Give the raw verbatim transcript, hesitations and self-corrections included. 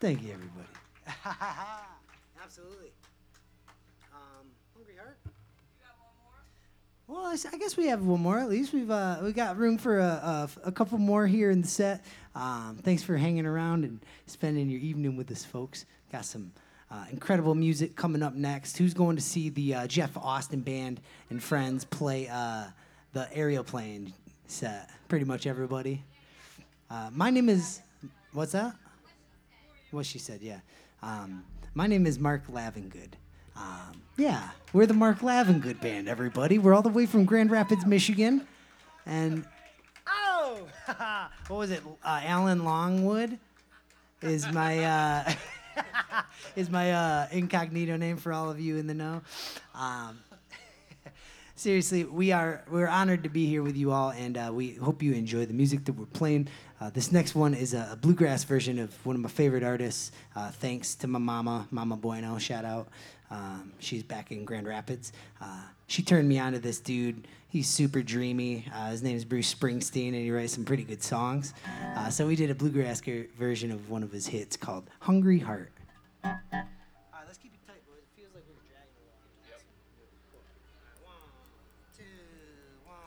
Thank you, everybody. Absolutely. Um, Hungry Heart? Well, I s- I guess we have one more. At least we've uh, we got room for a, a, a couple more here in the set. Um, thanks for hanging around and spending your evening with us, folks. Got some uh, incredible music coming up next. Who's going to see the uh, Jeff Austin Band and Friends play uh, the aerial plane set? Pretty much everybody. Uh, my name is, what's that? What she said, yeah. Um, my name is Mark Lavengood. Um, yeah, we're the Mark Lavengood Band, everybody. We're all the way from Grand Rapids, Michigan. And, oh, what was it? Uh, Alan Longwood is my uh, is my uh, incognito name for all of you in the know. Um, Seriously, we are we're honored to be here with you all, and uh, we hope you enjoy the music that we're playing. Uh, this next one is a, a bluegrass version of one of my favorite artists. Uh, thanks to my mama, Mama Bueno, shout out. Um, she's back in Grand Rapids. Uh, she turned me on to this dude. He's super dreamy. Uh, his name is Bruce Springsteen, and he writes some pretty good songs. Uh, so we did a bluegrass version of one of his hits called "Hungry Heart."